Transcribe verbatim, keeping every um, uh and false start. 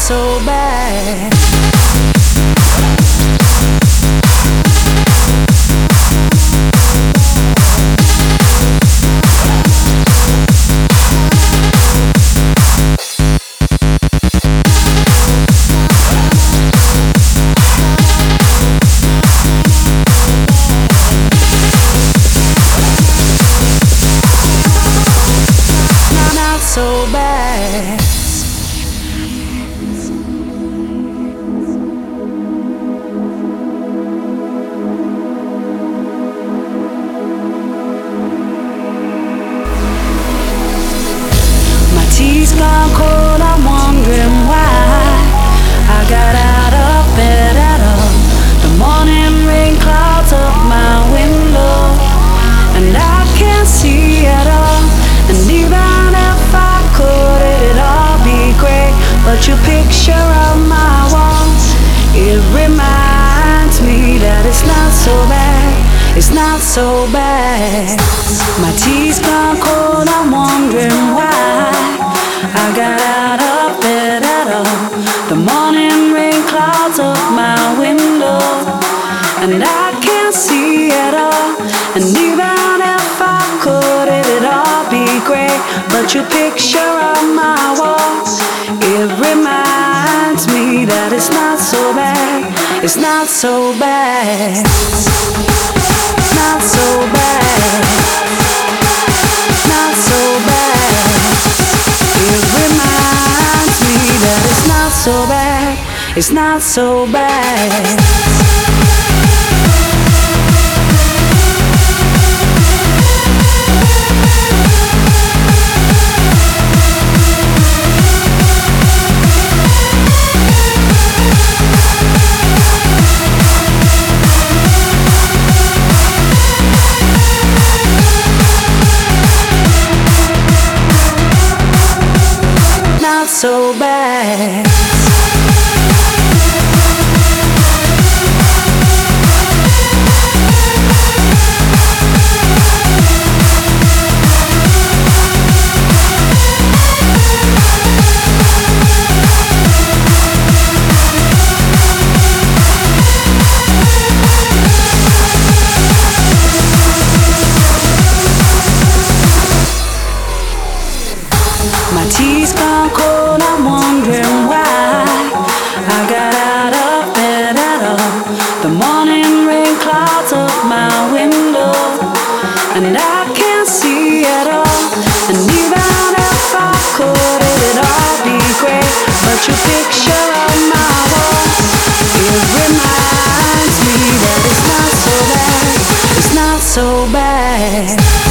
so bad. Not so bad. My tea's gone cold, I'm wondering why I got out of bed at all. The morning rain clouds up my window, and I can't see at all. And even if I could, it'd all be great. But your picture on my wall, it reminds me that it's not so bad. It's not so bad. My tea's gone cold, I'm wondering why I got out of bed at all. The morning rain clouds up my window, and I can't see at all. And even if I could, it'd all be great. But your picture on my wall, it reminds me that it's not so bad. It's not so bad. Not so bad. Not so bad. It reminds me that it's not so bad. It's not so bad. So bad. My tea's gone cold, I'm wondering why I got out of bed at all. The morning rain clouds up my window, and I can't see at all. And even if I could, it'd all be great. But your picture on my wall, it reminds me that it's not so bad. It's not so bad.